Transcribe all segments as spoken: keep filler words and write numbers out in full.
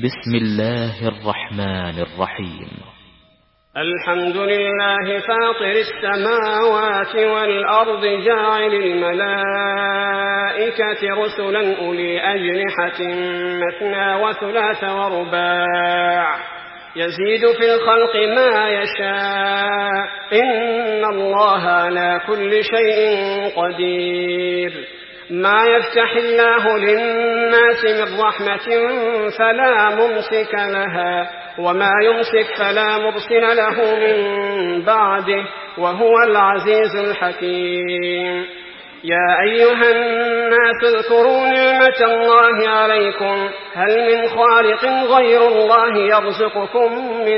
بسم الله الرحمن الرحيم. الحمد لله فاطر السماوات والأرض جاعل الملائكة رسلا أولي أجنحة مثنى وثلاث ورباع يزيد في الخلق ما يشاء إن الله على كل شيء قدير. ما يفتح الله للناس من رحمة فلا ممسك لها وما يمسك فلا مرسل له من بعده وهو العزيز الحكيم. يا أيها الناس اذكروا نعمة الله عليكم هل من خالق غير الله يرزقكم من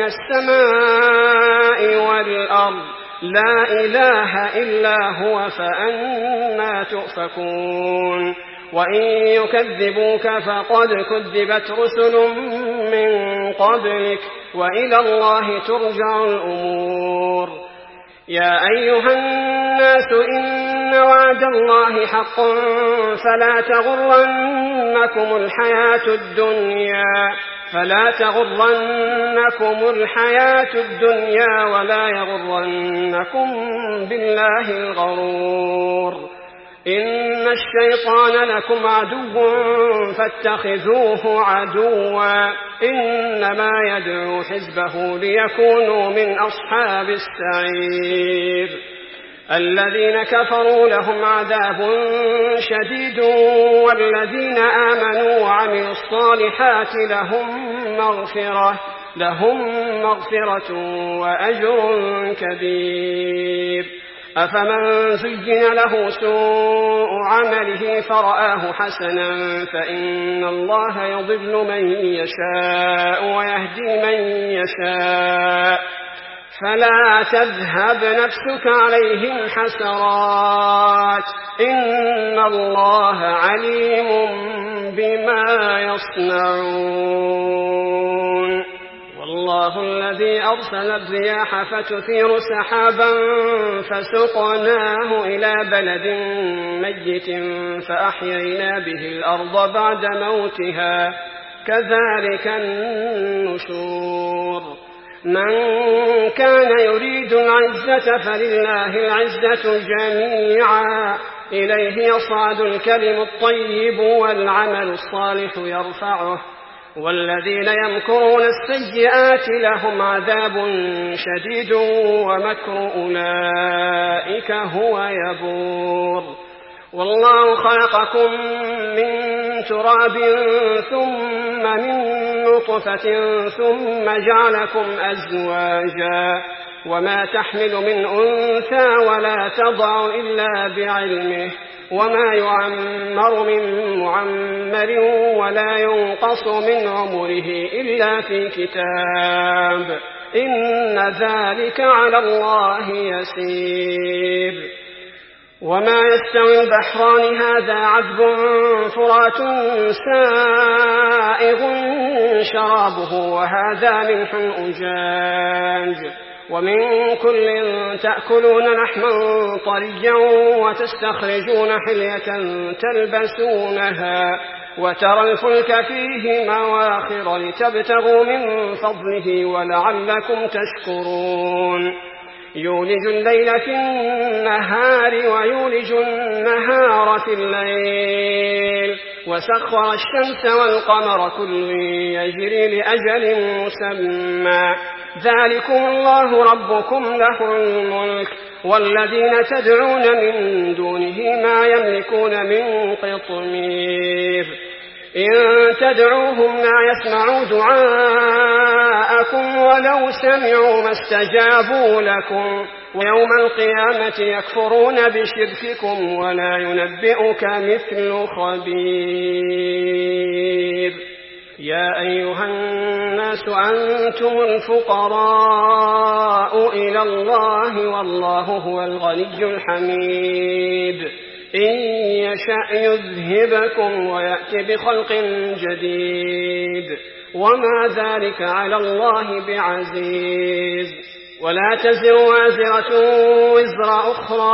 السماء والأرض لا إله إلا هو فأنى تؤفكون. وإن يكذبوك فقد كذبت رسل من قبلك وإلى الله ترجع الأمور. يا أيها الناس إن وعد الله حق فلا تغرنكم الحياة الدنيا فلا تغرنكم الحياة الدنيا ولا يغرنكم بالله الغرور. إن الشيطان لكم عدو فاتخذوه عدوا إنما يدعو حزبه ليكونوا من أصحاب السعير. الذين كفروا لهم عذاب شديد والذين آمنوا وعملوا الصالحات لهم مغفرة لهم مغفرة وأجر كبير. أفمن زين له سوء عمله فرآه حسنا فإن الله يضل من يشاء ويهدي من يشاء فلا تذهب نفسك عليهم حسرات إن الله عليم بما يصنعون. والله الذي أرسل الرياح فتثير سحابا فسقناه إلى بلد ميت فأحيينا به الأرض بعد موتها كذلك النشور. من كان يريد العزة فلله العزة جميعا إليه يصعد الكلم الطيب والعمل الصالح يرفعه والذين يمكرون السيئات لهم عذاب شديد ومكر أولئك هو يبور. والله خلقكم من تراب ثم من نطفة ثم جعلكم أزواجا وما تحمل من أنثى ولا تضع إلا بعلمه وما يعمر من معمر ولا ينقص من عمره إلا في كتاب إن ذلك على الله يسير. وما يستوي البحران هذا عذب فرات سائغ شرابه وهذا ملح أجاج ومن كل تأكلون لحما طريا وتستخرجون حلية تلبسونها وترى الفلك فيه مواخر لتبتغوا من فضله ولعلكم تشكرون. يولج الليل في النهار ويولج النهار في الليل وسخر الشمس والقمر كل يجري لأجل مسمى ذلكم الله ربكم له الملك والذين تدعون من دونه ما يملكون من قطمير. إن تدعوهم لا يسمعوا دعاءكم ولو سمعوا ما استجابوا لكم ويوم القيامة يكفرون بشرككم ولا ينبئك مثل خبير. يا أيها الناس أنتم الفقراء إلى الله والله هو الغني الحميد. إن يشأ يذهبكم ويأتي بخلق جديد وما ذلك على الله بعزيز. ولا تزر وازرة وزر أخرى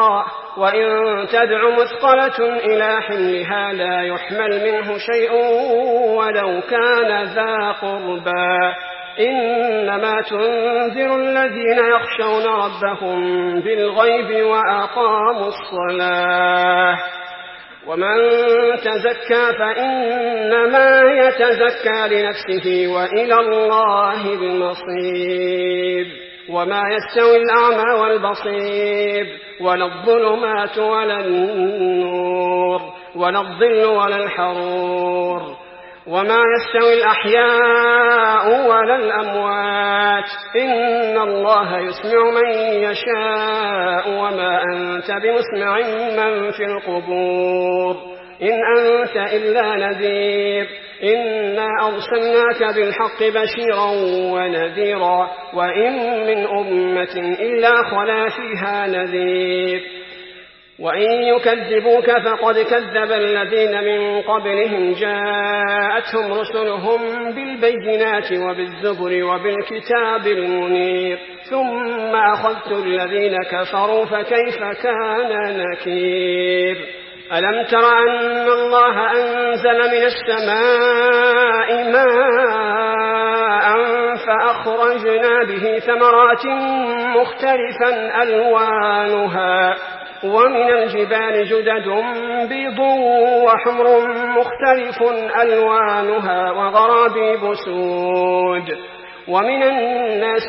وإن تدع مثقلة إلى حملها لا يحمل منه شيء ولو كان ذا قربى إنما تنذر الذين يخشون ربهم بالغيب وأقاموا الصلاة ومن تزكى فإنما يتزكى لنفسه وإلى الله المصير وما يستوي الأعمى والبصير ولا الظلمات ولا النور ولا الظل ولا الحرور وما يستوي الأحياء ولا الأموات إن الله يسمع من يشاء وما أنت بمسمع من في القبور إن أنت إلا نذير إنا أرسلناك بالحق بشيرا ونذيرا وإن من أمة إلا خلا فيها نذير وإن يكذبوك فقد كذب الذين من قبلهم جاءتهم رسلهم بالبينات وبالزبر وبالكتاب المنير ثم أخذت الذين كفروا فكيف كان نكير ألم تر أن الله أنزل من السماء ماء فأخرجنا به ثمرات مختلفا ألوانها ومن الجبال جدد بيض وحمر مختلف ألوانها وغرابيب سود ومن الناس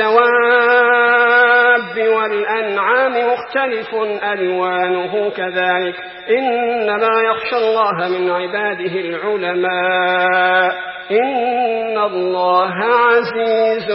والدواب والأنعام مختلف ألوانه كذلك إنما يخشى الله من عباده العلماء إن الله عزيز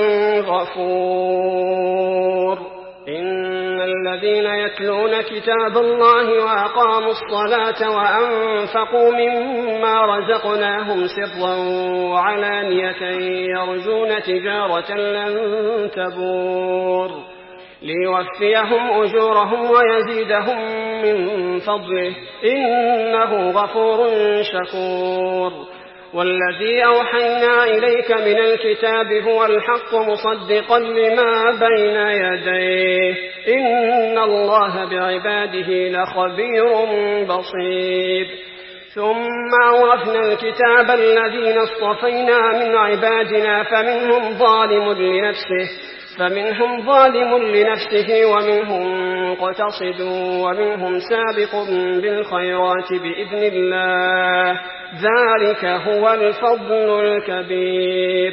غفور إن الذين يتلون كتاب الله وأقاموا الصلاة وأنفقوا مما رزقناهم سرا وعلانية يرجون تجارة لن تبور ليوفيهم أجورهم ويزيدهم من فضله إنه غفور شكور والذي أوحينا إليك من الكتاب هو الحق مصدقا لما بين يديه إن الله بعباده لخبير بصير ثم أورثنا الكتاب الذين اصطفينا من عبادنا فمنهم ظالم لنفسه فمنهم ظالم لنفسه ومنهم مقتصد ومنهم سابق بالخيرات بإذن الله ذلك هو الفضل الكبير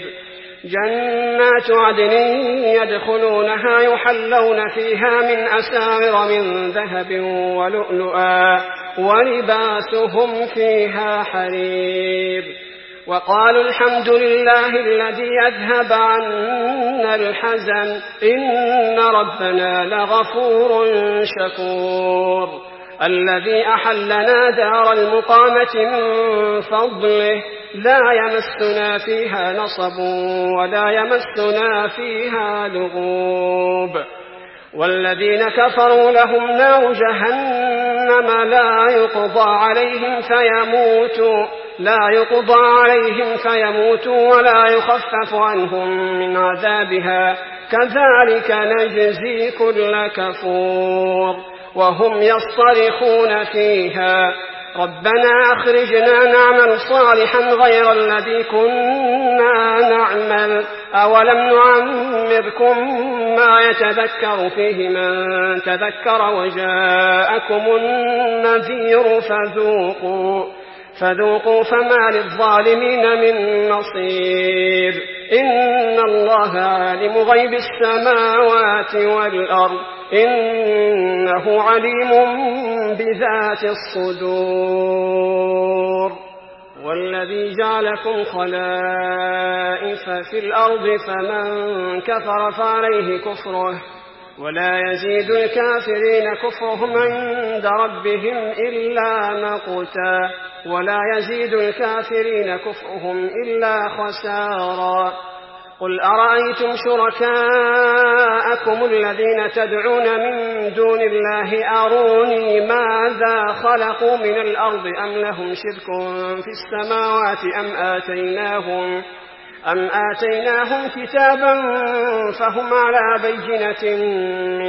جنات عدن يدخلونها يحلون فيها من أساور من ذهب ولؤلؤا ولباسهم فيها حرير وقالوا الحمد لله الذي أذهب عنا الحزن إن ربنا لغفور شكور الذي أحلنا دار المقامة من فضله لا يمسنا فيها نصب ولا يمسنا فيها لغوب والذين كفروا لهم نار جهنم لا يقضى عليهم فيموتوا لا يقضى عليهم فيموتوا ولا يخفف عنهم من عذابها كذلك نجزي كل كفور وهم يصطرخون فيها ربنا أخرجنا نعمل صالحا غير الذي كنا نعمل أولم نعمركم ما يتذكر فيه من تذكر وجاءكم النذير فذوقوا فذوقوا فما للظالمين من نصير إن الله عالم غيب السماوات والأرض إنه عليم بذات الصدور والذي جعلكم خلائف في الأرض فمن كفر فعليه كفره ولا يزيد الكافرين كفرهم عند ربهم إلا مقتا ولا يزيد الكافرين كفرهم إلا خسارا قل أرأيتم شركاءكم الذين تدعون من دون الله أروني ماذا خلقوا من الأرض أم لهم شرك في السماوات أم آتيناهم أم آتيناهم كتابا فهم على بينة منه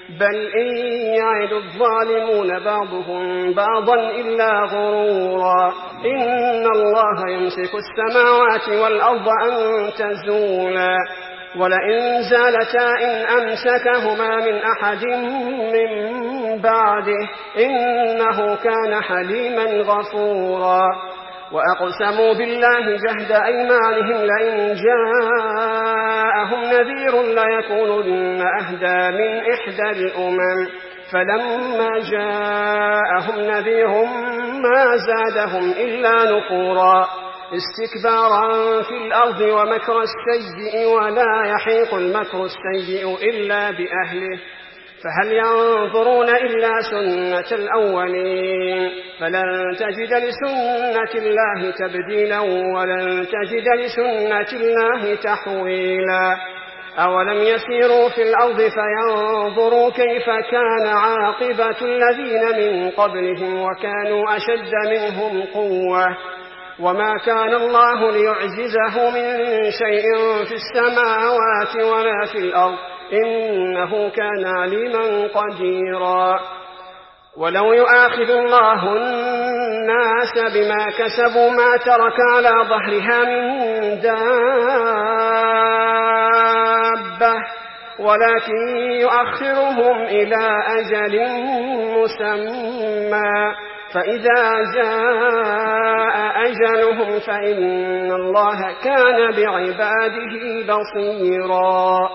بل إن يعد الظالمون بعضهم بعضا إلا غرورا إن الله يمسك السماوات والأرض أن تزولا ولئن زالتا إن أمسكهما من أحد من بعده إنه كان حليما غفورا وأقسموا بالله جهد أيمانهم لئن جاءهم نذير ليكونن أهدى من إحدى الأمم فلما جاءهم نذير ما زادهم إلا نفورا استكبارا في الأرض ومكر السيء ولا يحيق المكر السيء إلا بأهله فهل ينظرون إلا سنة الأولين فلن تجد لسنة الله تبديلا ولن تجد لسنة الله تحويلا أولم يسيروا في الأرض فينظروا كيف كان عاقبة الذين من قبلهم وكانوا أشد منهم قوة وما كان الله ليعجزه من شيء في السماوات ولا في الأرض إنه كان عليما قديرا ولو يؤاخذ الله الناس بما كسبوا ما ترك على ظهرها من دابة ولكن يؤخرهم إلى أجل مسمى فإذا جاء أجلهم فإن الله كان بعباده بصيرا